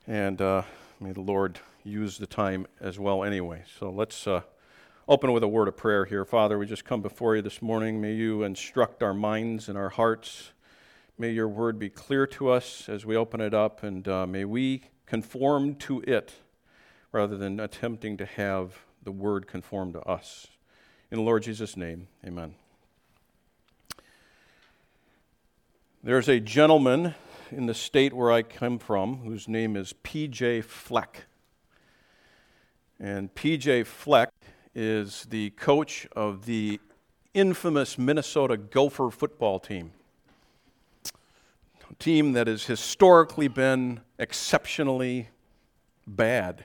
And may the Lord use the time as well anyway. So let's open with a word of prayer here. Father, we just come before you this morning. May you instruct our minds and our hearts. May your word be clear to us as we open it up, and may we conform to it rather than attempting to have the word conform to us. In the Lord Jesus' name, amen. There's a gentleman in the state where I come from whose name is P.J. Fleck. And P.J. Fleck is the coach of the infamous Minnesota Gopher football team. A team that has historically been exceptionally bad.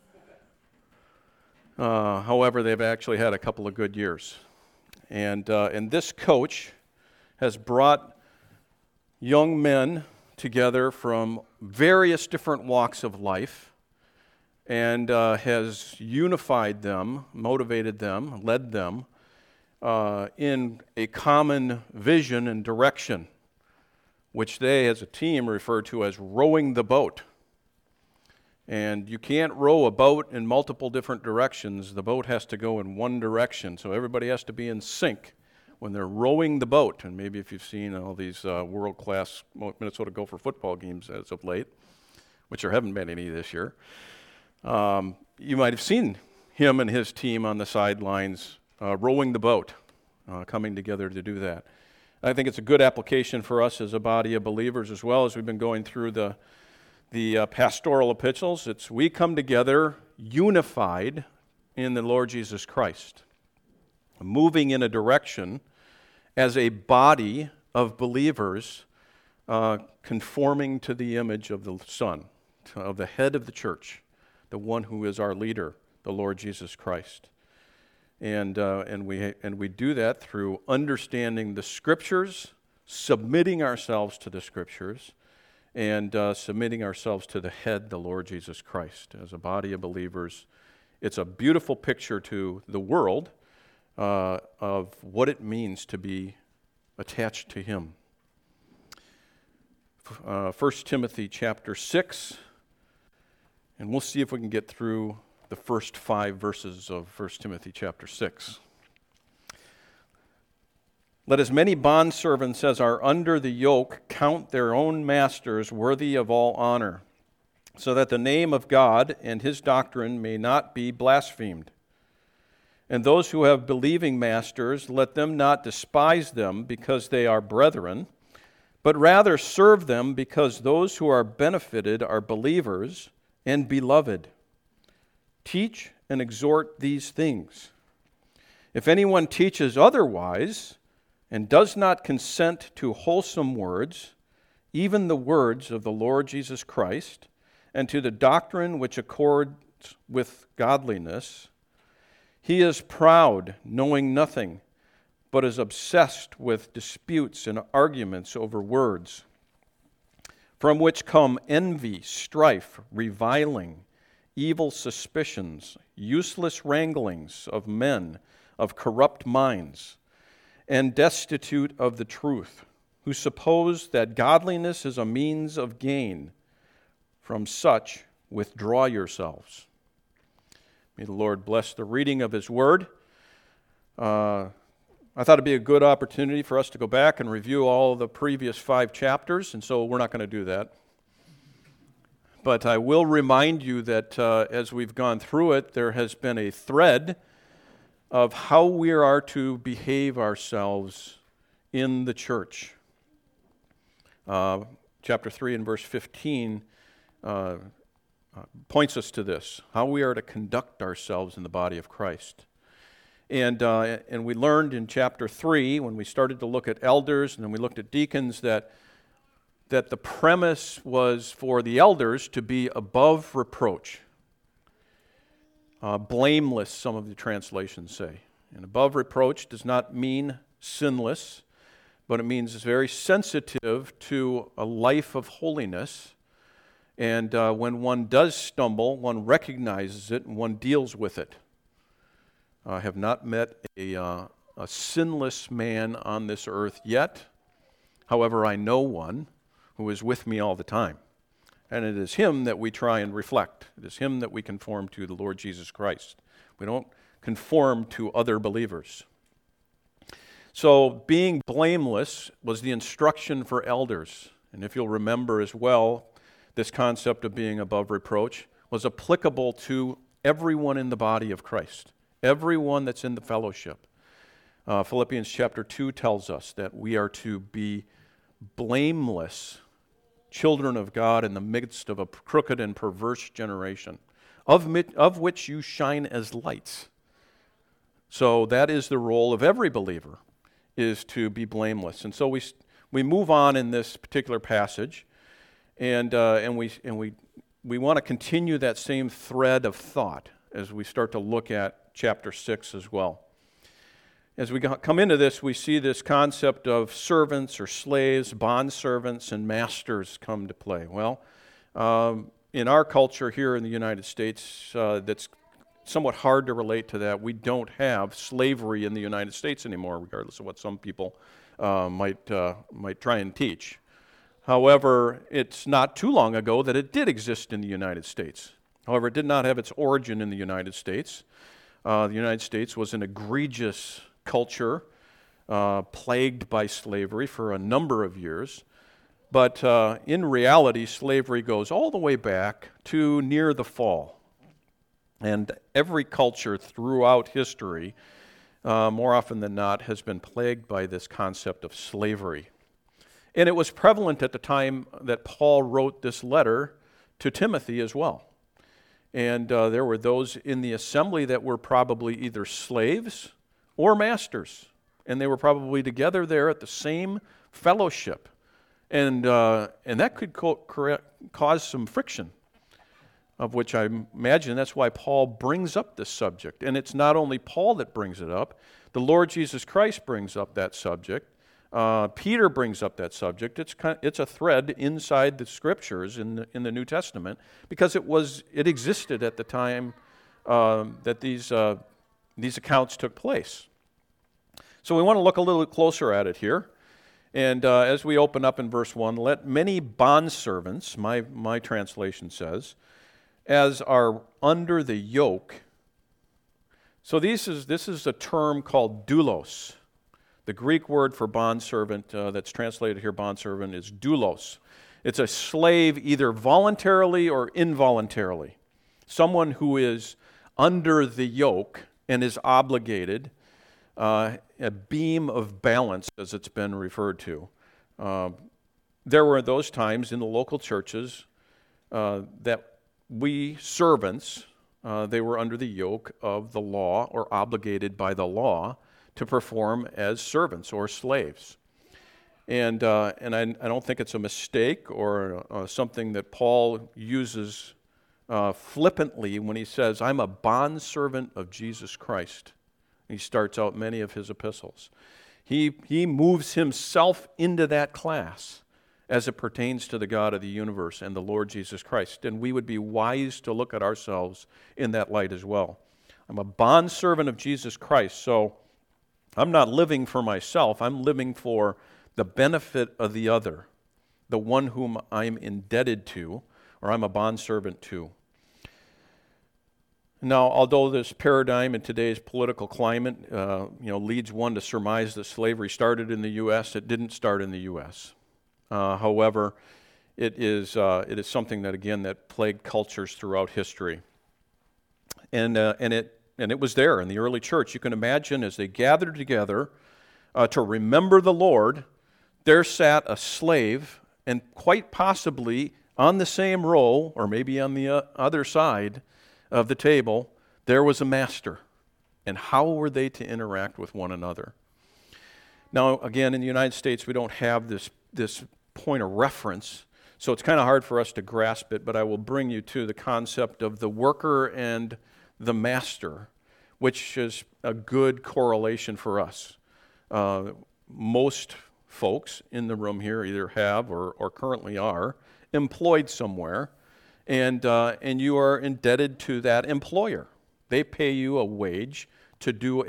However, they've actually had a couple of good years. And this coach has brought young men together from various different walks of life and has unified them, motivated them, led them in a common vision and direction, which they as a team refer to as rowing the boat. And you can't row a boat in multiple different directions. The boat has to go in one direction, so everybody has to be in sync when they're rowing the boat. And maybe if you've seen all these world-class Minnesota Gopher football games as of late, which there haven't been any this year, you might have seen him and his team on the sidelines rowing the boat, coming together to do that. I think it's a good application for us as a body of believers as well as we've been going through the pastoral epistles. It's we come together unified in the Lord Jesus Christ, moving in a direction as a body of believers conforming to the image of the Son, of the head of the church, the one who is our leader, the Lord Jesus Christ. And we do that through understanding the Scriptures, submitting ourselves to the Scriptures, and submitting ourselves to the head, the Lord Jesus Christ. As a body of believers, it's a beautiful picture to the world of what it means to be attached to Him. 1 Timothy chapter 6, and we'll see if we can get through the first 5 verses of 1 Timothy chapter 6. Let as many bondservants as are under the yoke count their own masters worthy of all honor, so that the name of God and His doctrine may not be blasphemed. And those who have believing masters, let them not despise them because they are brethren, but rather serve them because those who are benefited are believers and beloved. Teach and exhort these things. If anyone teaches otherwise and does not consent to wholesome words, even the words of the Lord Jesus Christ, and to the doctrine which accords with godliness, he is proud, knowing nothing, but is obsessed with disputes and arguments over words, from which come envy, strife, reviling, evil suspicions, useless wranglings of men of corrupt minds, and destitute of the truth, who suppose that godliness is a means of gain. From such withdraw yourselves. May the Lord bless the reading of His Word. I thought it'd be a good opportunity for us to go back and review all the previous 5 chapters, and so we're not going to do that. But I will remind you that as we've gone through it, there has been a thread of how we are to behave ourselves in the church. Chapter 3 and verse 15 points us to this, how we are to conduct ourselves in the body of Christ. And we learned in chapter 3, when we started to look at elders and then we looked at deacons, that the premise was for the elders to be above reproach. Blameless, some of the translations say. And above reproach does not mean sinless, but it means it's very sensitive to a life of holiness. And when one does stumble, one recognizes it and one deals with it. I have not met a sinless man on this earth yet. However, I know one who is with me all the time. and it is him that we try and reflect. It is him that we conform to, the Lord Jesus Christ. We don't conform to other believers. So being blameless was the instruction for elders. And if you'll remember as well, this concept of being above reproach was applicable to everyone in the body of Christ, everyone that's in the fellowship. Philippians chapter 2 tells us that we are to be blameless children of God in the midst of a crooked and perverse generation, of which you shine as lights. So that is the role of every believer, is to be blameless. And so we move on in this particular passage, and we want to continue that same thread of thought as we start to look at chapter 6 as well. As we come into this, we see this concept of servants or slaves, bondservants, and masters come to play. Well, in our culture here in the United States, that's somewhat hard to relate to that. We don't have slavery in the United States anymore, regardless of what some people might try and teach. However, it's not too long ago that it did exist in the United States. However, it did not have its origin in the United States. The United States was an egregious culture plagued by slavery for a number of years. But in reality, slavery goes all the way back to near the fall. And every culture throughout history, more often than not, has been plagued by this concept of slavery. And it was prevalent at the time that Paul wrote this letter to Timothy as well. And there were those in the assembly that were probably either slaves or masters. And they were probably together there at the same fellowship. And that could cause some friction, of which I imagine that's why Paul brings up this subject. And it's not only Paul that brings it up. The Lord Jesus Christ brings up that subject. Peter brings up that subject. It's a thread inside the Scriptures in the New Testament because it existed at the time that these accounts took place. So we want to look a little closer at it here. And as we open up in verse 1, let many bondservants, my translation says, as are under the yoke. So this is a term called doulos. The Greek word for bondservant that's translated here bondservant is doulos. It's a slave either voluntarily or involuntarily. Someone who is under the yoke and is obligated, a beam of balance as it's been referred to. There were those times in the local churches that we servants, they were under the yoke of the law or obligated by the law to perform as servants or slaves. And I don't think it's a mistake or something that Paul uses flippantly when he says, I'm a bondservant of Jesus Christ. He starts out many of his epistles. He moves himself into that class as it pertains to the God of the universe and the Lord Jesus Christ. And we would be wise to look at ourselves in that light as well. I'm a bondservant of Jesus Christ, so I'm not living for myself. I'm living for the benefit of the other, the one whom I'm indebted to, or I'm a bondservant to. Now, although this paradigm in today's political climate, leads one to surmise that slavery started in the U.S., it didn't start in the U.S. However, it is something that, again, that plagued cultures throughout history, and it was there in the early church. You can imagine as they gathered together to remember the Lord, there sat a slave, and quite possibly on the same row, or maybe on the other side of the table, there was a master. And how were they to interact with one another? Now, again, in the United States, we don't have this point of reference, so it's kind of hard for us to grasp it, but I will bring you to the concept of the worker and the master, which is a good correlation for us. Most folks in the room here either have or currently are employed somewhere, and you are indebted to that employer. They pay you a wage to do a job, and you are obligated to do that, or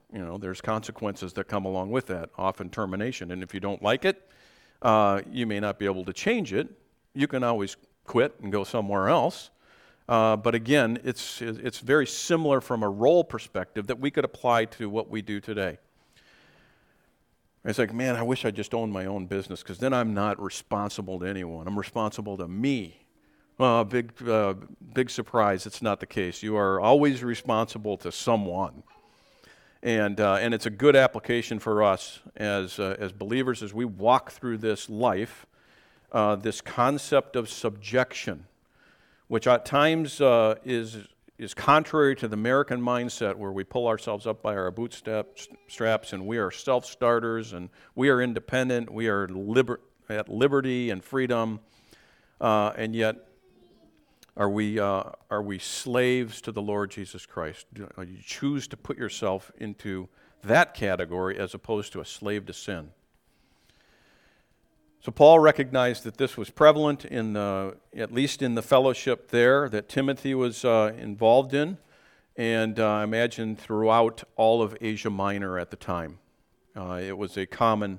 there's consequences that come along with that, often termination. And if you don't like it, you may not be able to change it. You can always quit and go somewhere else. But again, it's very similar from a role perspective that we could apply to what we do today. It's like, man, I wish I just owned my own business, because then I'm not responsible to anyone. I'm responsible to me. Well, big surprise, it's not the case. You are always responsible to someone. And it's a good application for us as believers as we walk through this life, this concept of subjection, which at times is contrary to the American mindset, where we pull ourselves up by our bootstraps and we are self-starters and we are independent, we are at liberty and freedom, and yet are we slaves to the Lord Jesus Christ? Do you choose to put yourself into that category as opposed to a slave to sin? So Paul recognized that this was prevalent at least in the fellowship there that Timothy was involved in, and I imagine throughout all of Asia Minor at the time. It was a common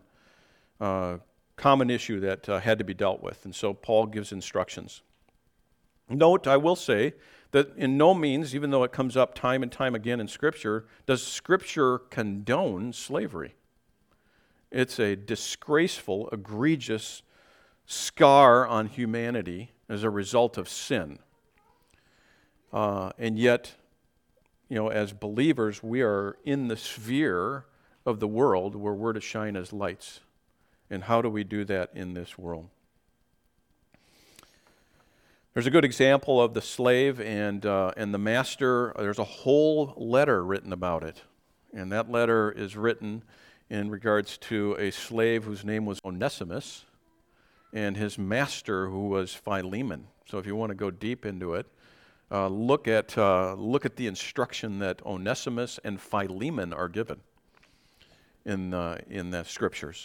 issue that had to be dealt with, and so Paul gives instructions. Note, I will say, that in no means, even though it comes up time and time again in Scripture, does Scripture condone slavery. It's a disgraceful, egregious scar on humanity as a result of sin. And yet, as believers, we are in the sphere of the world where we're to shine as lights. And how do we do that in this world? There's a good example of the slave and the master. There's a whole letter written about it. And that letter is written in regards to a slave whose name was Onesimus and his master, who was Philemon. So if you want to go deep into it, look at the instruction that Onesimus and Philemon are given in the Scriptures.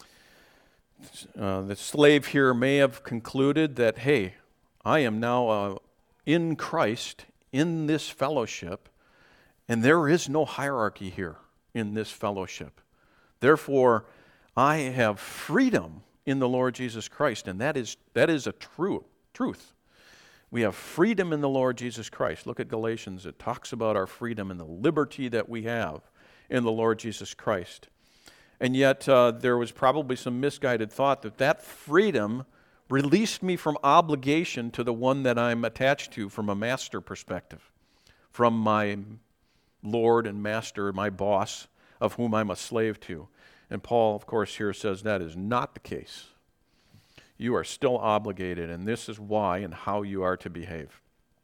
The slave here may have concluded that, hey, I am now in Christ, in this fellowship, and there is no hierarchy here in this fellowship. Therefore, I have freedom in the Lord Jesus Christ, and that is a truth. We have freedom in the Lord Jesus Christ. Look at Galatians. It talks about our freedom and the liberty that we have in the Lord Jesus Christ. And yet, there was probably some misguided thought that freedom released me from obligation to the one that I'm attached to from a master perspective, from my Lord and master, my boss, of whom I'm a slave to. And Paul, of course, here says that is not the case. You are still obligated, and this is why and how you are to behave.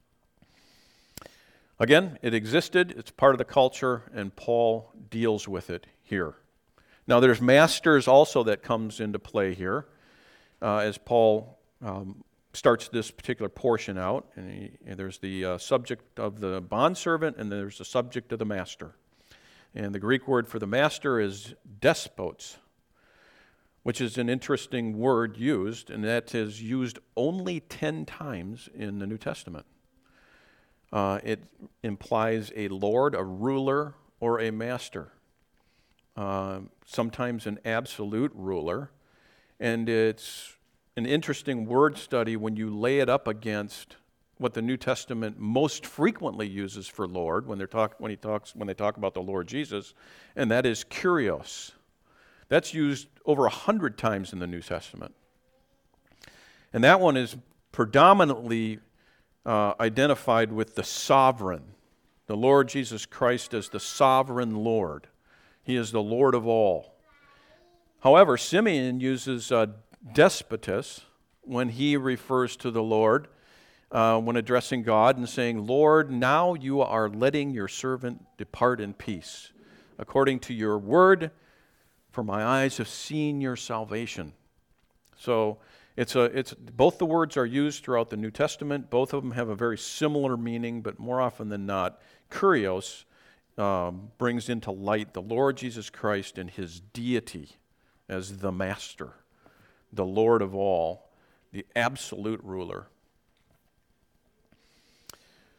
Again, it existed, it's part of the culture, and Paul deals with it here. Now, there's masters also that comes into play here. As Paul starts this particular portion out, and there's the subject of the bondservant, and there's the subject of the master. And the Greek word for the master is despotes, which is an interesting word used, and that is used only 10 times in the New Testament. It implies a lord, a ruler, or a master, sometimes an absolute ruler. And it's an interesting word study when you lay it up against what the New Testament most frequently uses for Lord when they talk about the Lord Jesus, and that is kurios. That's used over 100 times in the New Testament. And that one is predominantly identified with the sovereign, the Lord Jesus Christ as the sovereign Lord. He is the Lord of all. However, Simeon uses despotus when he refers to the Lord, when addressing God and saying, Lord, now you are letting your servant depart in peace, according to your word, for my eyes have seen your salvation. So it's both the words are used throughout the New Testament. Both of them have a very similar meaning, but more often than not, kurios brings into light the Lord Jesus Christ and his deity as the master, the Lord of all, the absolute ruler.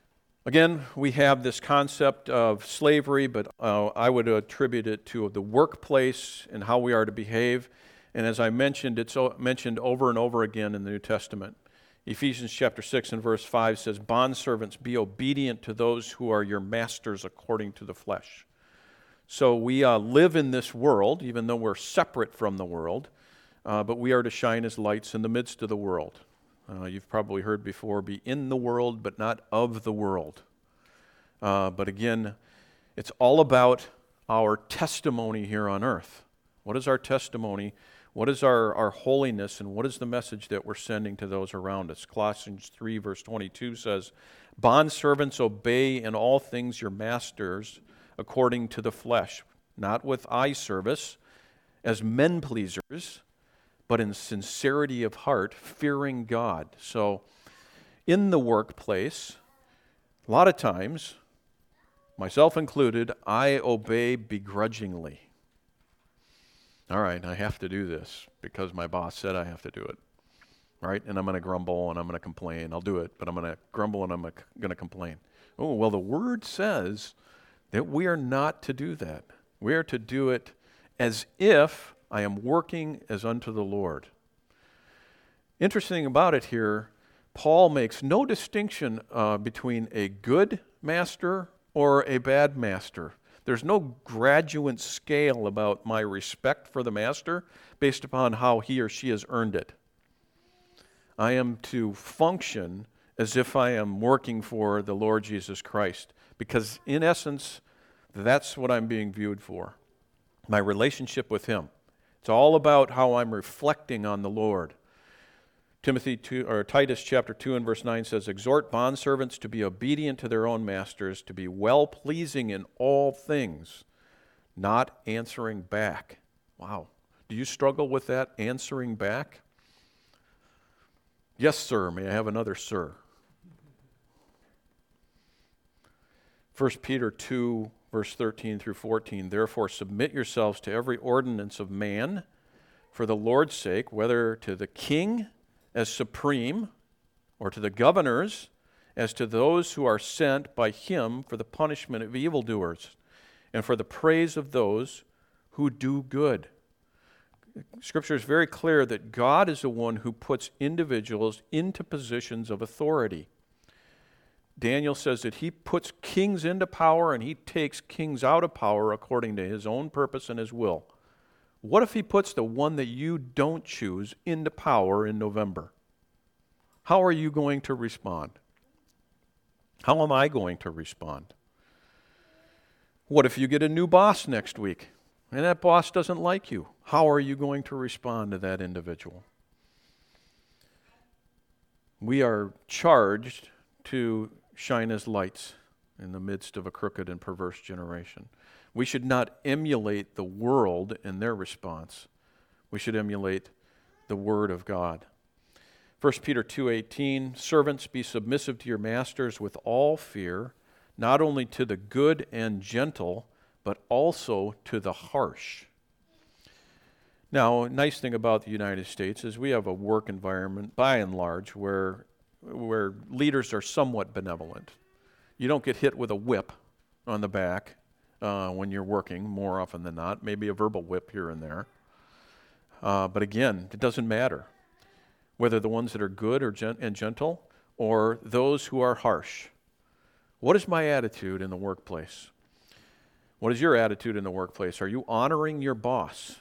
Again, we have this concept of slavery, but I would attribute it to the workplace and how we are to behave. And as I mentioned, it's mentioned over and over again in the New Testament. Ephesians chapter 6 and verse 5 says, "Bondservants, be obedient to those who are your masters according to the flesh." So we live in this world, even though we're separate from the world, but we are to shine as lights in the midst of the world. You've probably heard before, be in the world, but not of the world. But again, it's all about our testimony here on earth. What is our testimony? What is our holiness, and what is the message that we're sending to those around us? Colossians 3 verse 22 says, "Bondservants, obey in all things your masters according to the flesh, not with eye service as men pleasers, but in sincerity of heart, fearing God." So in the workplace, a lot of times, myself included, I obey begrudgingly. All right, I have to do this because my boss said I have to do it, right? And I'm going to grumble and I'm going to complain. I'll do it, but I'm going to grumble and I'm going to complain. Oh, well, the Word says that we are not to do that. We are to do it as if I am working as unto the Lord. Interesting about it here, Paul makes no distinction between a good master or a bad master. There's no graduate scale about my respect for the master based upon how he or she has earned it. I am to function as if I am working for the Lord Jesus Christ, because in essence, that's what I'm being viewed for, my relationship with Him. It's all about how I'm reflecting on the Lord. Titus chapter 2 and verse 9 says, "Exhort bondservants to be obedient to their own masters, to be well-pleasing in all things, not answering back." Wow. Do you struggle with that, answering back? Yes, sir. May I have another sir? 1 Peter 2, verse 13 through 14, "Therefore submit yourselves to every ordinance of man for the Lord's sake, whether to the king as supreme, or to the governors, as to those who are sent by him for the punishment of evildoers, and for the praise of those who do good." Scripture is very clear that God is the one who puts individuals into positions of authority. Daniel says that he puts kings into power and he takes kings out of power according to his own purpose and his will. What if he puts the one that you don't choose into power in November? How are you going to respond? How am I going to respond? What if you get a new boss next week and that boss doesn't like you? How are you going to respond to that individual? We are charged to shine as lights in the midst of a crooked and perverse generation. We should not emulate the world in their response. We should emulate the Word of God. 1 Peter 2:18, "Servants, be submissive to your masters with all fear, not only to the good and gentle, but also to the harsh." Now, a nice thing about the United States is we have a work environment, by and large, where leaders are somewhat benevolent. You don't get hit with a whip on the back when you're working, more often than not, maybe a verbal whip here and there. But again, it doesn't matter whether the ones that are good and gentle or those who are harsh. What is my attitude in the workplace? What is your attitude in the workplace? Are you honoring your boss?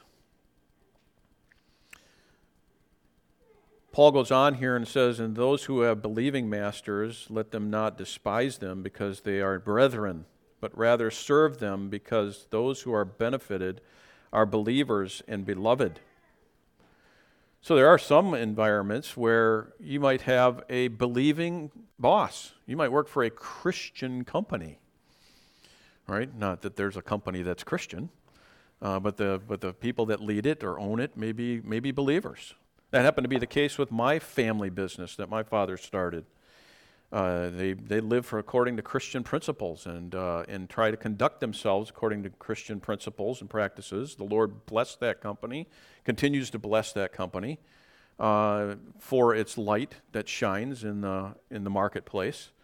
Paul goes on here and says, "And those who have believing masters, let them not despise them because they are brethren, but rather serve them because those who are benefited are believers and beloved." So there are some environments where you might have a believing boss. You might work for a Christian company, right? Not that there's a company that's Christian, but the people that lead it or own it may be believers. That happened to be the case with my family business that my father started. They live according to Christian principles and try to conduct themselves according to Christian principles and practices. The Lord blessed that company, continues to bless that company for its light that shines in the marketplace.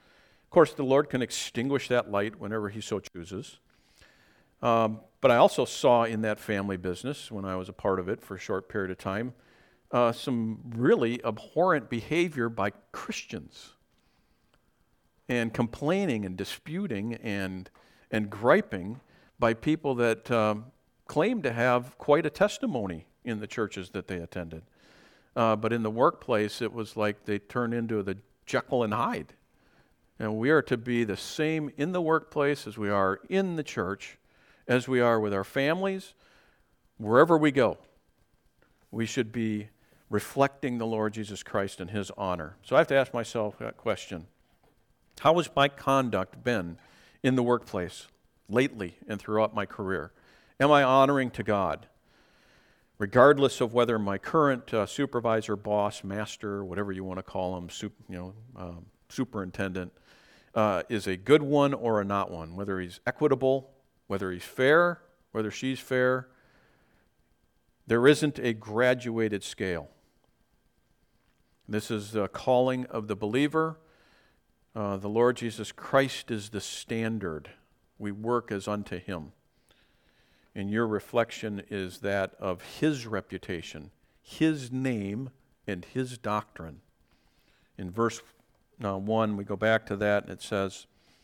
Of course, the Lord can extinguish that light whenever He so chooses. But I also saw in that family business, when I was a part of it for a short period of time, some really abhorrent behavior by Christians, and complaining and disputing and griping by people that claimed to have quite a testimony in the churches that they attended. But in the workplace, it was like they turned into the Jekyll and Hyde. And we are to be the same in the workplace as we are in the church, as we are with our families, wherever we go. We should be reflecting the Lord Jesus Christ and His honor. So I have to ask myself that question. How has my conduct been in the workplace lately and throughout my career? Am I honoring to God? Regardless of whether my current supervisor, boss, master, whatever you want to call him, superintendent, is a good one or a not one, whether he's equitable, whether he's fair, whether she's fair. There isn't a graduated scale. This is the calling of the believer. The Lord Jesus Christ is the standard. We work as unto Him. And your reflection is that of His reputation, His name, and His doctrine. In verse 1, we go back to that, and it says,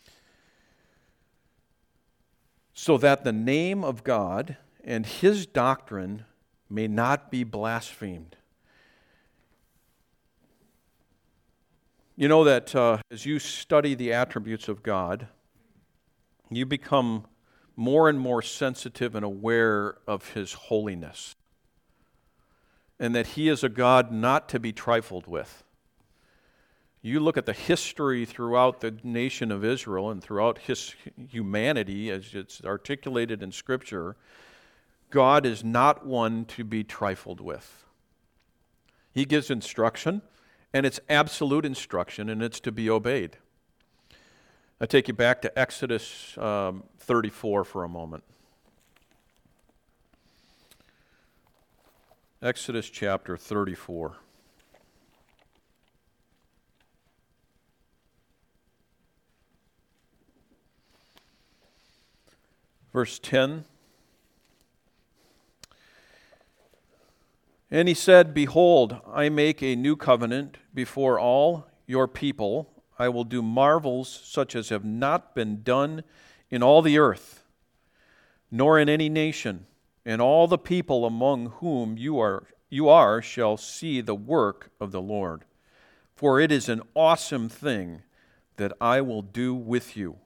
so that the name of God and His doctrine may not be blasphemed. You know that as you study the attributes of God, you become more and more sensitive and aware of His holiness, and that He is a God not to be trifled with. You look at the history throughout the nation of Israel and throughout His humanity as it's articulated in Scripture, God is not one to be trifled with. He gives instruction, and it's absolute instruction, and it's to be obeyed. I take you back to Exodus 34 for a moment. Exodus chapter 34. Verse 10. And He said, behold, I make a new covenant before all your people. I will do marvels such as have not been done in all the earth, nor in any nation, and all the people among whom you are shall see the work of the Lord. For it is an awesome thing that I will do with you.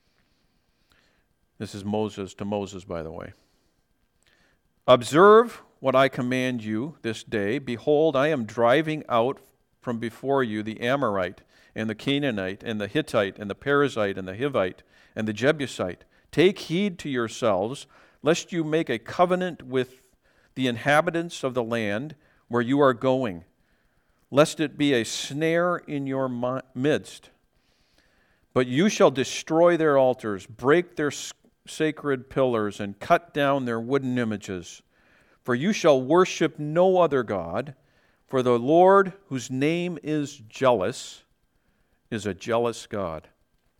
This is Moses to Moses, by the way. Observe what I command you this day. Behold, I am driving out from before you the Amorite, and the Canaanite, and the Hittite, and the Perizzite, and the Hivite, and the Jebusite. Take heed to yourselves, lest you make a covenant with the inhabitants of the land where you are going, lest it be a snare in your midst. But you shall destroy their altars, break their sacred pillars, and cut down their wooden images. For you shall worship no other God, for the Lord, whose name is jealous, is a jealous God.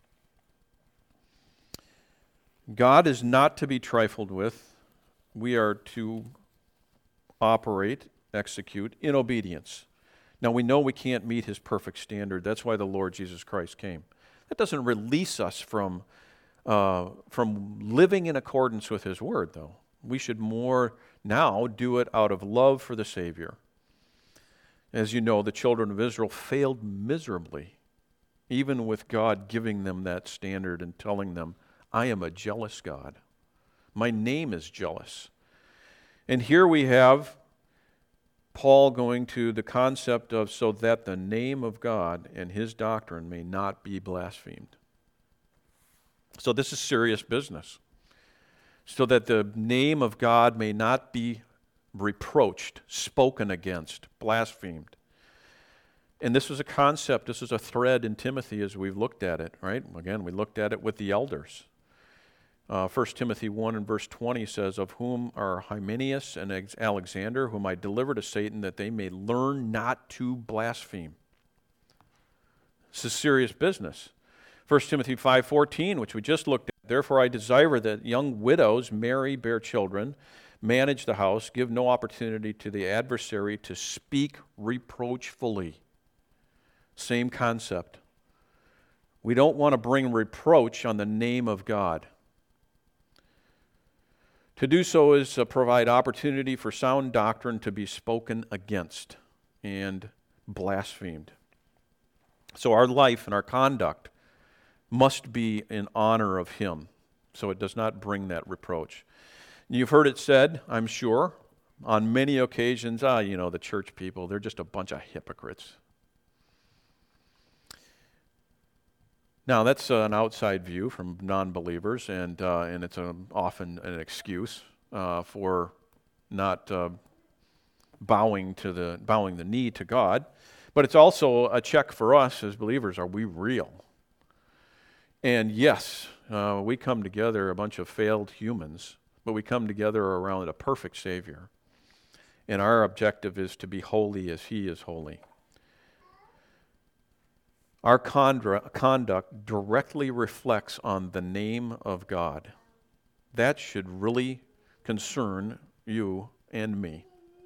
God is not to be trifled with. We are to operate, execute in obedience. Now we know we can't meet His perfect standard. That's why the Lord Jesus Christ came. That doesn't release us from living in accordance with His Word, though. We should more now do it out of love for the Savior. As you know, the children of Israel failed miserably, even with God giving them that standard and telling them, I am a jealous God. My name is jealous. And here we have Paul going to the concept of so that the name of God and His doctrine may not be blasphemed. So this is serious business. So that the name of God may not be reproached, spoken against, blasphemed. And this was a concept, this is a thread in Timothy as we've looked at it, right? Again, we looked at it with the elders. 1 Timothy 1 and verse 20 says, of whom are Hymenaeus and Alexander, whom I delivered to Satan, that they may learn not to blaspheme. This is serious business. 1 Timothy 5:14, which we just looked at, therefore I desire that young widows marry, bear children, manage the house, give no opportunity to the adversary to speak reproachfully. Same concept. We don't want to bring reproach on the name of God. To do so is to provide opportunity for sound doctrine to be spoken against and blasphemed. So our life and our conduct must be in honor of Him, so it does not bring that reproach. You've heard it said, I'm sure, on many occasions, the church people, they're just a bunch of hypocrites. Now, that's an outside view from non-believers, and it's often an excuse for not bowing the knee to God. But it's also a check for us as believers. Are we real? And yes, we come together, a bunch of failed humans, but we come together around a perfect Savior. And our objective is to be holy as He is holy. Our conduct directly reflects on the name of God. That should really concern you and me.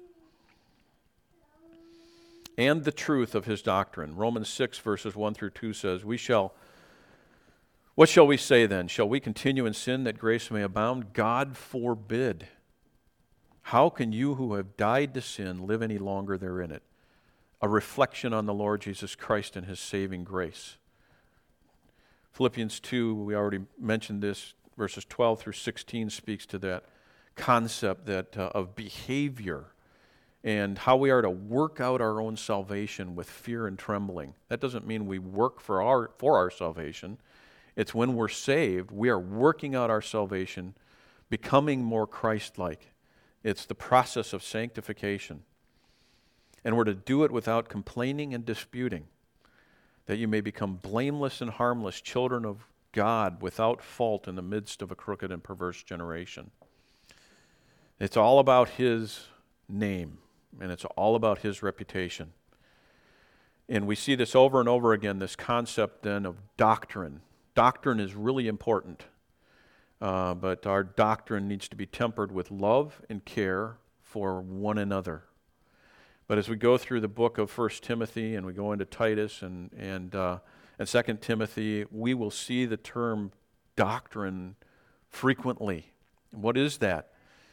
And the truth of His doctrine. Romans 6 verses 1 through 2 says, what shall we say then? Shall we continue in sin that grace may abound? God forbid. How can you who have died to sin live any longer therein it? A reflection on the Lord Jesus Christ and His saving grace. Philippians 2, we already mentioned this, verses 12 through 16 speaks to that concept of behavior and how we are to work out our own salvation with fear and trembling. That doesn't mean we work for our salvation. It's when we're saved, we are working out our salvation, becoming more Christ-like. It's the process of sanctification. And we're to do it without complaining and disputing, that you may become blameless and harmless children of God without fault in the midst of a crooked and perverse generation. It's all about His name, and it's all about His reputation. And we see this over and over again, this concept then of doctrine. Doctrine is really important, but our doctrine needs to be tempered with love and care for one another. But as we go through the book of 1 Timothy and we go into Titus and 2 Timothy, we will see the term doctrine frequently. What is that?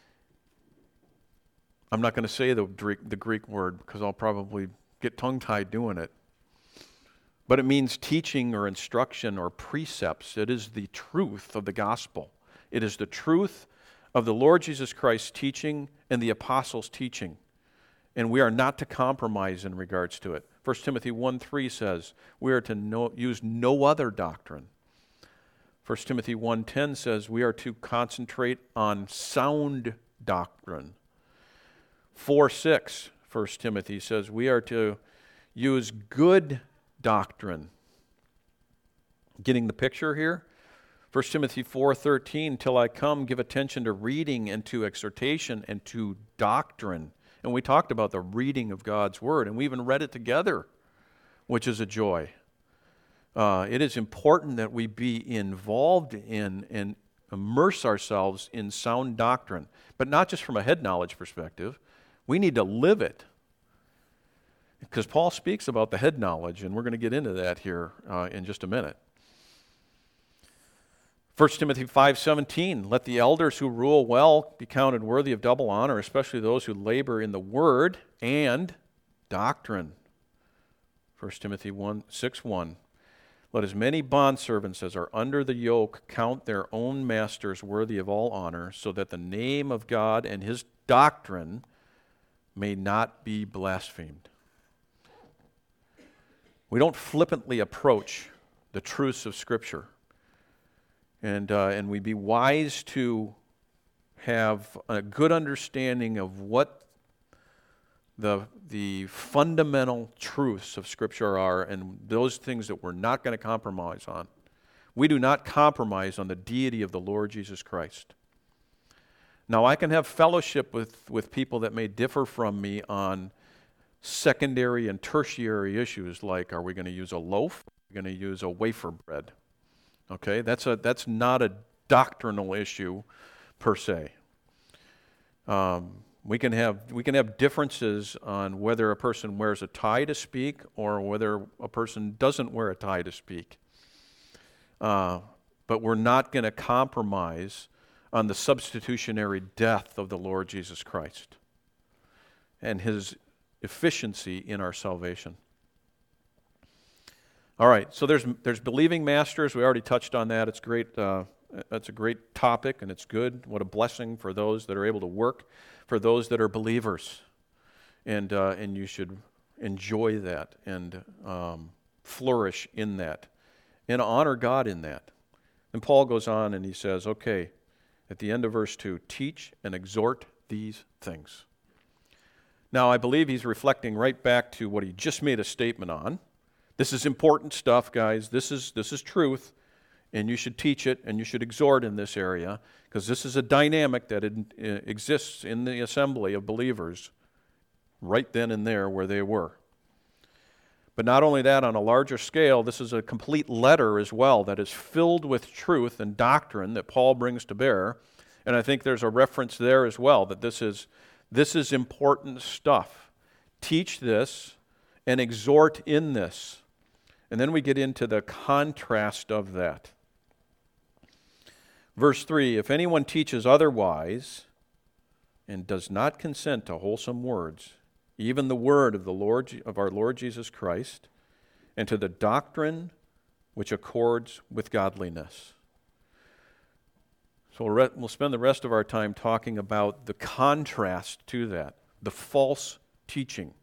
I'm not going to say the Greek word because I'll probably get tongue-tied doing it. But it means teaching or instruction or precepts. It is the truth of the gospel. It is the truth of the Lord Jesus Christ's teaching and the apostles' teaching. And we are not to compromise in regards to it. 1 Timothy 1:3 says, we are to use no other doctrine. 1 Timothy 1:10 says, we are to concentrate on sound doctrine. 4:6, 1 Timothy says, we are to use good doctrine. Getting the picture here? 1 Timothy 4:13, till I come, give attention to reading and to exhortation and to doctrine. And we talked about the reading of God's Word, and we even read it together, which is a joy. It is important that we be involved in and immerse ourselves in sound doctrine, but not just from a head knowledge perspective. We need to live it. Because Paul speaks about the head knowledge, and we're going to get into that here in just a minute. 1 Timothy 5:17, let the elders who rule well be counted worthy of double honor, especially those who labor in the word and doctrine. 1 Timothy 6:1, let as many bondservants as are under the yoke count their own masters worthy of all honor, so that the name of God and His doctrine may not be blasphemed. We don't flippantly approach the truths of Scripture. And we be wise to have a good understanding of what the fundamental truths of Scripture are, and those things that we're not going to compromise on. We do not compromise on the deity of the Lord Jesus Christ. Now, I can have fellowship with people that may differ from me on secondary and tertiary issues, like are we going to use a loaf? Are we going to use a wafer bread? Okay, that's not a doctrinal issue per se. We can have differences on whether a person wears a tie to speak or whether a person doesn't wear a tie to speak. But we're not going to compromise on the substitutionary death of the Lord Jesus Christ and his efficiency in our salvation. All right, so there's believing masters. We already touched on that. It's great. That's a great topic, and it's good. What a blessing for those that are able to work for those that are believers, and you should enjoy that and flourish in that, and honor God in that. And Paul goes on and he says, okay, at the end of verse 2, teach and exhort these things. Now, I believe he's reflecting right back to what he just made a statement on. This is important stuff, guys. This is truth, and you should teach it, and you should exhort in this area, because this is a dynamic that exists in the assembly of believers right then and there where they were. But not only that, on a larger scale, this is a complete letter as well that is filled with truth and doctrine that Paul brings to bear. And I think there's a reference there as well, that this is important stuff. Teach this and exhort in this. And then we get into the contrast of that. Verse 3, if anyone teaches otherwise and does not consent to wholesome words, even the word of our Lord Jesus Christ, and to the doctrine which accords with godliness. So we'll spend the rest of our time talking about the contrast to that, the false teaching.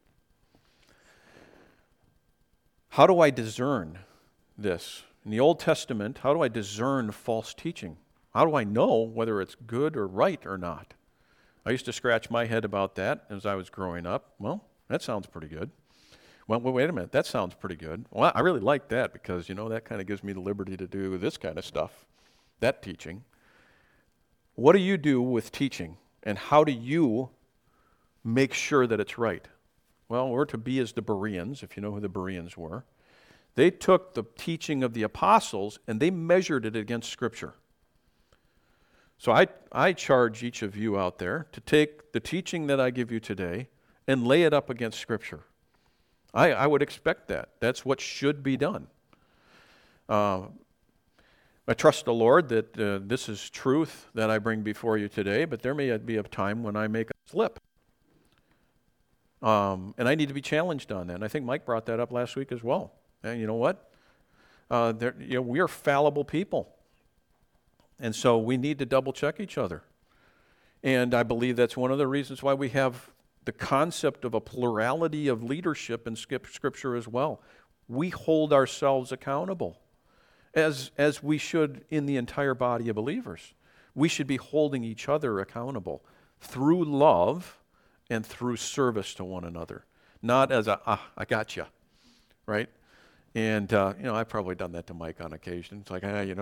How do I discern this? In the Old Testament, how do I discern false teaching? How do I know whether it's good or right or not? I used to scratch my head about that as I was growing up. Well, that sounds pretty good. Well, wait a minute, that sounds pretty good. Well, I really like that because, that kind of gives me the liberty to do this kind of stuff, that teaching. What do you do with teaching, and how do you make sure that it's right? Well, we're to be as the Bereans, if you know who the Bereans were. They took the teaching of the apostles and they measured it against Scripture. So I charge each of you out there to take the teaching that I give you today and lay it up against Scripture. I would expect that. That's what should be done. I trust the Lord that this is truth that I bring before you today, but there may be a time when I make a slip. And I need to be challenged on that. And I think Mike brought that up last week as well. And you know what? We are fallible people. And so we need to double check each other. And I believe that's one of the reasons why we have the concept of a plurality of leadership in Scripture as well. We hold ourselves accountable, as we should in the entire body of believers. We should be holding each other accountable through love and through service to one another. Not as I got you, right? And, I've probably done that to Mike on occasion. It's like,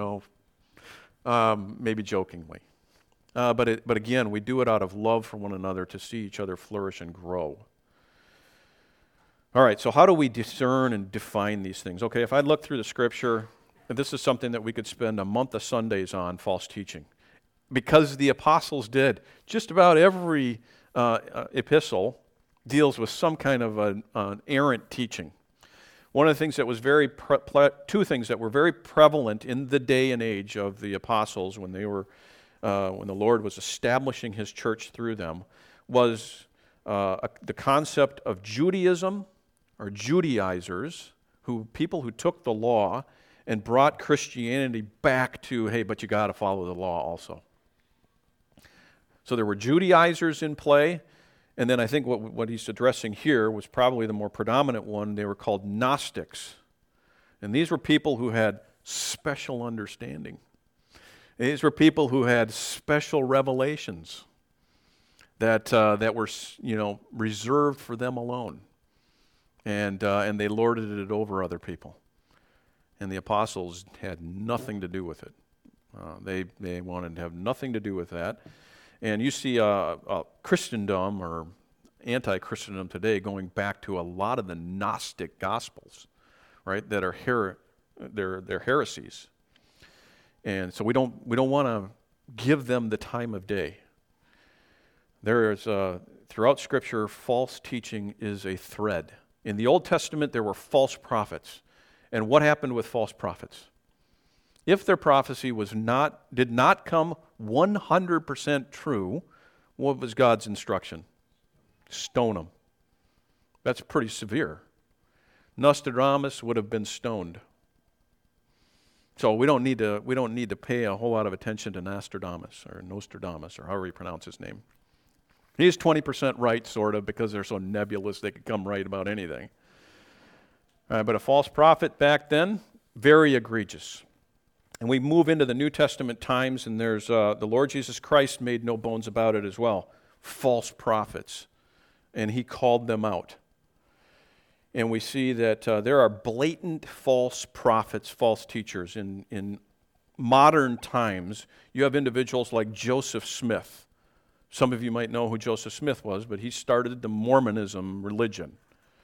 maybe jokingly. But again, we do it out of love for one another to see each other flourish and grow. All right, so how do we discern and define these things? Okay, if I look through the Scripture, this is something that we could spend a month of Sundays on, false teaching. Because the apostles did. Just about every epistle deals with some kind of an errant teaching. One of the things that was two things that were very prevalent in the day and age of the apostles when the Lord was establishing His church through them was the concept of Judaism or Judaizers, people who took the law and brought Christianity back to, hey, but you got to follow the law also. So there were Judaizers in play. And then I think what he's addressing here was probably the more predominant one. They were called Gnostics. And these were people who had special understanding. These were people who had special revelations that were, reserved for them alone. And they lorded it over other people. And the apostles had nothing to do with it. They wanted to have nothing to do with that. And you see Christendom or anti-Christendom today going back to a lot of the Gnostic Gospels, right, that are they're heresies. And so we don't want to give them the time of day. There is, throughout Scripture, false teaching is a thread. In the Old Testament, there were false prophets. And what happened with false prophets? If their prophecy did not come 100% true, what was God's instruction? Stone them. That's pretty severe. Nostradamus would have been stoned. So we don't need to pay a whole lot of attention to Nostradamus, or however you pronounce his name. He's 20% right, sort of, because they're so nebulous they could come right about anything. But a false prophet back then, very egregious. And we move into the New Testament times, and there's the Lord Jesus Christ made no bones about it as well. False prophets. And he called them out. And we see that there are blatant false prophets, false teachers. In modern times, you have individuals like Joseph Smith. Some of you might know who Joseph Smith was, but he started the Mormonism religion.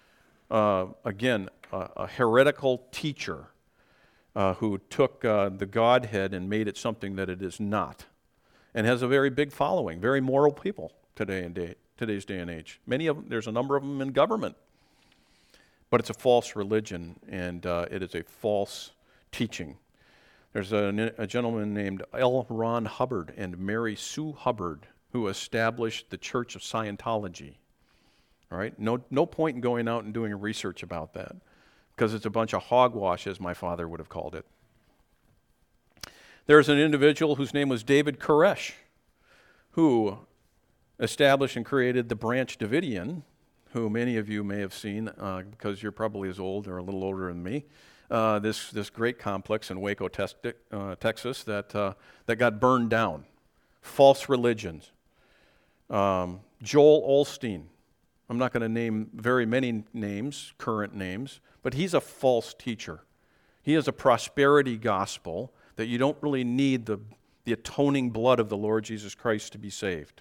Again, a heretical teacher who took the Godhead and made it something that it is not, and has a very big following, very moral people today's day and age. There's a number of them in government. But it's a false religion, and it is a false teaching. There's a gentleman named L. Ron Hubbard and Mary Sue Hubbard who established the Church of Scientology. All right? No point in going out and doing research about that, because it's a bunch of hogwash, as my father would have called it. There's an individual whose name was David Koresh, who established and created the Branch Davidian, who many of you may have seen because you're probably as old or a little older than me. This great complex in Waco, Texas, that got burned down. False religions. Joel Osteen. I'm not going to name very many names, current names, but he's a false teacher. He has a prosperity gospel that you don't really need the atoning blood of the Lord Jesus Christ to be saved.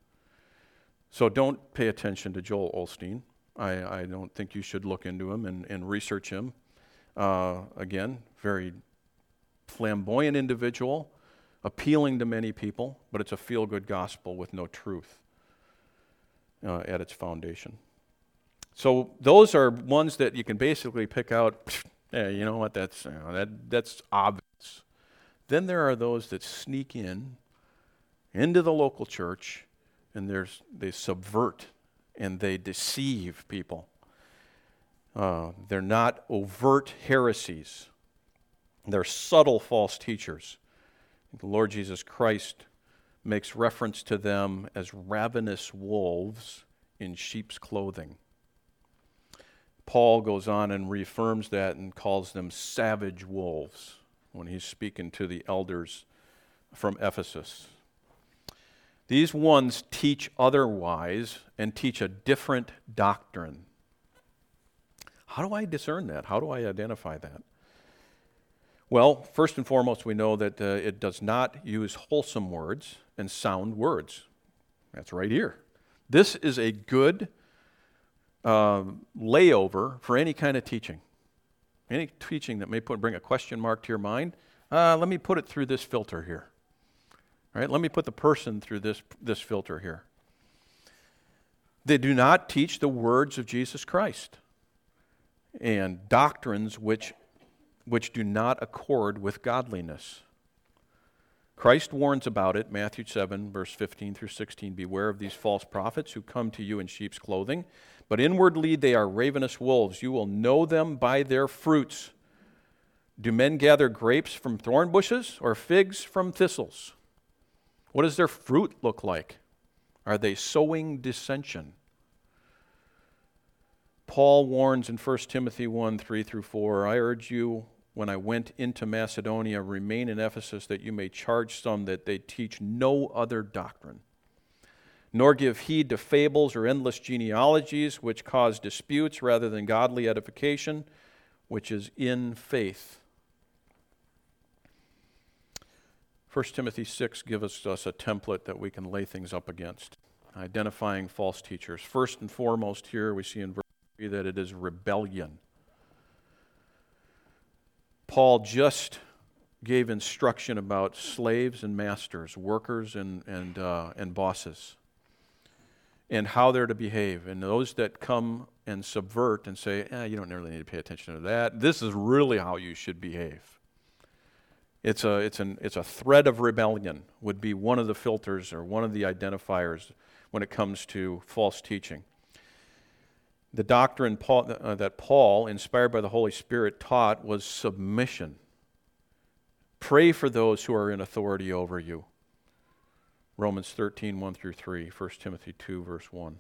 So don't pay attention to Joel Osteen. I don't think you should look into him and research him. Again, very flamboyant individual, appealing to many people, but it's a feel-good gospel with no truth at its foundation. So those are ones that you can basically pick out. Yeah, you know what? That's obvious. Then there are those that sneak into the local church, and they subvert and they deceive people. They're not overt heresies. They're subtle false teachers. The Lord Jesus Christ makes reference to them as ravenous wolves in sheep's clothing. Paul goes on and reaffirms that and calls them savage wolves when he's speaking to the elders from Ephesus. These ones teach otherwise and teach a different doctrine. How do I discern that? How do I identify that? Well, first and foremost, we know that it does not use wholesome words and sound words. That's right here. This is a good layover for any kind of teaching. Any teaching that may bring a question mark to your mind, let me put it through this filter here. All right, let me put the person through this filter here. They do not teach the words of Jesus Christ and doctrines which do not accord with godliness. Christ warns about it, Matthew 7, verse 15 through 16. Beware of these false prophets who come to you in sheep's clothing, but inwardly they are ravenous wolves. You will know them by their fruits. Do men gather grapes from thorn bushes or figs from thistles? What does their fruit look like? Are they sowing dissension? Paul warns in 1 Timothy 1, 3 through 4, I urge you, when I went into Macedonia, remain in Ephesus, that you may charge some that they teach no other doctrine, nor give heed to fables or endless genealogies, which cause disputes rather than godly edification, which is in faith. 1 Timothy 6 gives us a template that we can lay things up against, identifying false teachers. First and foremost here, we see in verse 3 that it is rebellion. Paul just gave instruction about slaves and masters, workers and bosses, and how they're to behave. And those that come and subvert and say, you don't really need to pay attention to that. This is really how you should behave. It's a thread of rebellion would be one of the filters or one of the identifiers when it comes to false teaching. The doctrine that Paul, inspired by the Holy Spirit, taught was submission. Pray for those who are in authority over you. Romans 13, 1 through 3, 1 Timothy 2, verse 1.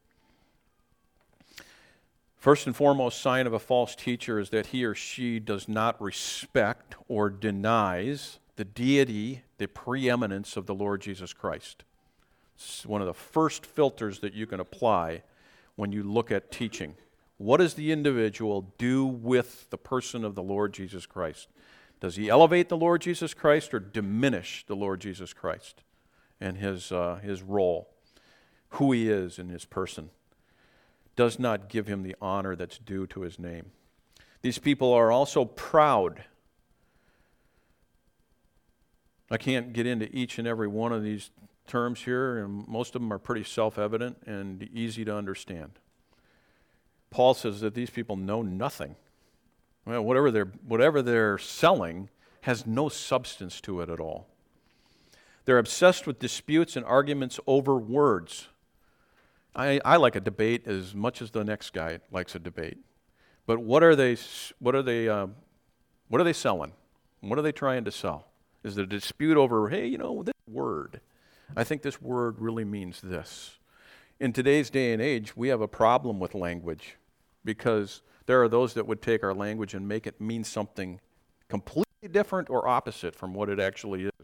First and foremost sign of a false teacher is that he or she does not respect or denies the deity, the preeminence of the Lord Jesus Christ. It's one of the first filters that you can apply when you look at teaching. What does the individual do with the person of the Lord Jesus Christ? Does he elevate the Lord Jesus Christ or diminish the Lord Jesus Christ and his role, who he is in his person? Does not give him the honor that's due to his name. These people are also proud. I can't get into each and every one of these terms here, and most of them are pretty self-evident and easy to understand. Paul says that these people know nothing. Well, whatever they're selling has no substance to it at all. They're obsessed with disputes and arguments over words. I like a debate as much as the next guy likes a debate. But what are they selling? What are they trying to sell? Is it a dispute over, hey, this word? I think this word really means this. In today's day and age, we have a problem with language because there are those that would take our language and make it mean something completely different or opposite from what it actually is.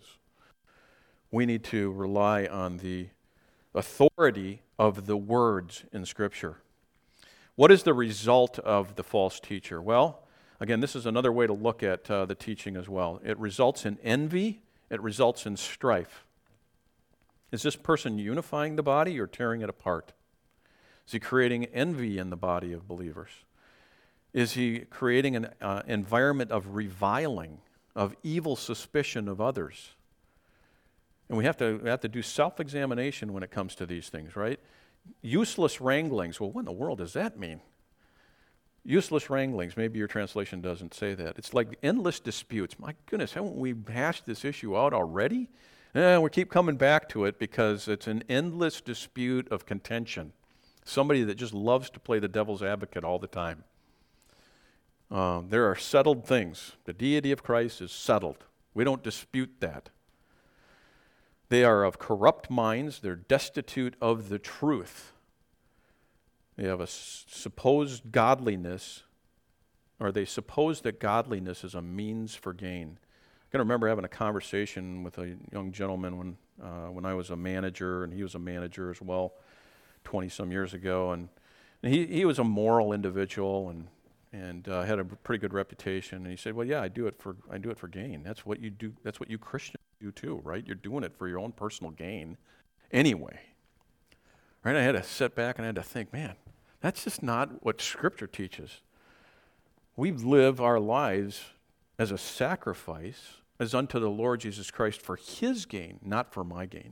We need to rely on the authority of the words in Scripture. What is the result of the false teacher? Well, again, this is another way to look at the teaching as well. It results in envy. It results in strife. Is this person unifying the body or tearing it apart? Is he creating envy in the body of believers? Is he creating an environment of reviling, of evil suspicion of others? And we have to do self-examination when it comes to these things, right? Useless wranglings. Well, what in the world does that mean? Useless wranglings. Maybe your translation doesn't say that. It's like endless disputes. My goodness, haven't we hashed this issue out already? We keep coming back to it because it's an endless dispute of contention. Somebody that just loves to play the devil's advocate all the time. There are settled things. The deity of Christ is settled. We don't dispute that. They are of corrupt minds. They're destitute of the truth. They have a supposed godliness, or they suppose that godliness is a means for gain. I can remember having a conversation with a young gentleman when I was a manager, and he was a manager as well, 20-some years ago. And he was a moral individual and had a pretty good reputation. And he said, "Well, yeah, I do it for gain. That's what you do. That's what you Christians do too, right? You're doing it for your own personal gain, anyway." Right? I had to sit back and I had to think, man, that's just not what Scripture teaches. We live our lives as a sacrifice, as unto the Lord Jesus Christ for His gain, not for my gain.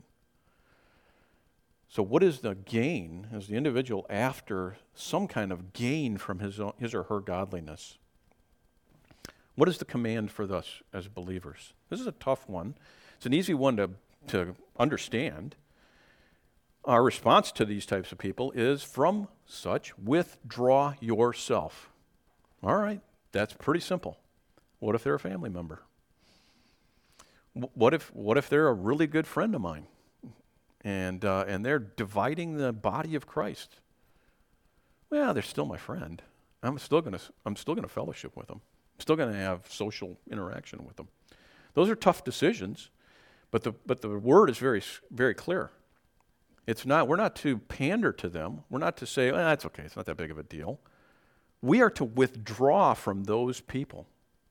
So what is the gain? Is the individual after some kind of gain from his or her godliness? What is the command for us as believers? This is a tough one. It's an easy one to understand. Our response to these types of people is, from such, withdraw yourself. All right, that's pretty simple. What if they're a family member? What if they're a really good friend of mine, and they're dividing the body of Christ? Well, they're still my friend. I'm still gonna fellowship with them. I'm still gonna have social interaction with them. Those are tough decisions, but the word is very, very clear. We're not to pander to them. We're not to say, that's okay, it's not that big of a deal. We are to withdraw from those people.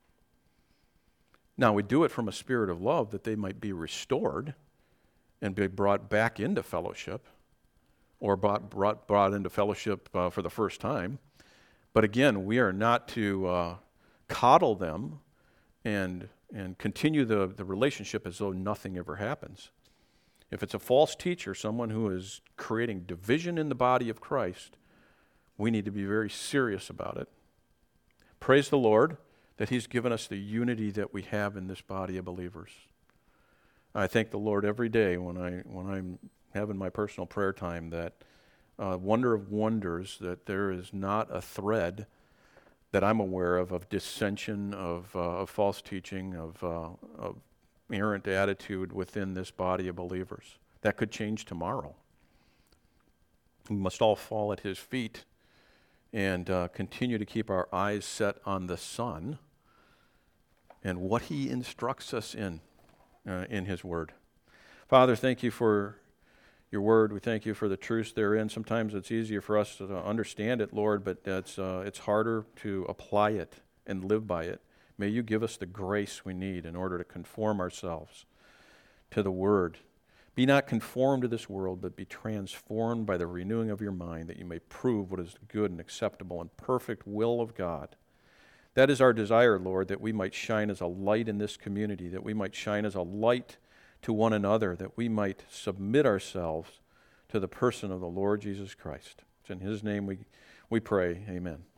Now, we do it from a spirit of love that they might be restored and be brought back into fellowship, or brought into fellowship for the first time. But again, we are not to coddle them and and continue the relationship as though nothing ever happens. If it's a false teacher, someone who is creating division in the body of Christ, we need to be very serious about it. Praise the Lord that He's given us the unity that we have in this body of believers. I thank the Lord every day when I'm having my personal prayer time that wonder of wonders that there is not a thread that I'm aware of dissension, of false teaching, of errant attitude within this body of believers. That could change tomorrow. We must all fall at His feet and continue to keep our eyes set on the Son and what He instructs us in His Word. Father, thank You for Your Word. We thank You for the truths therein. Sometimes it's easier for us to understand it, Lord, but it's harder to apply it and live by it. May You give us the grace we need in order to conform ourselves to the Word. Be not conformed to this world, but be transformed by the renewing of your mind, that you may prove what is the good and acceptable and perfect will of God. That is our desire, Lord, that we might shine as a light in this community, that we might shine as a light to one another, that we might submit ourselves to the person of the Lord Jesus Christ. It's in His name we pray. Amen.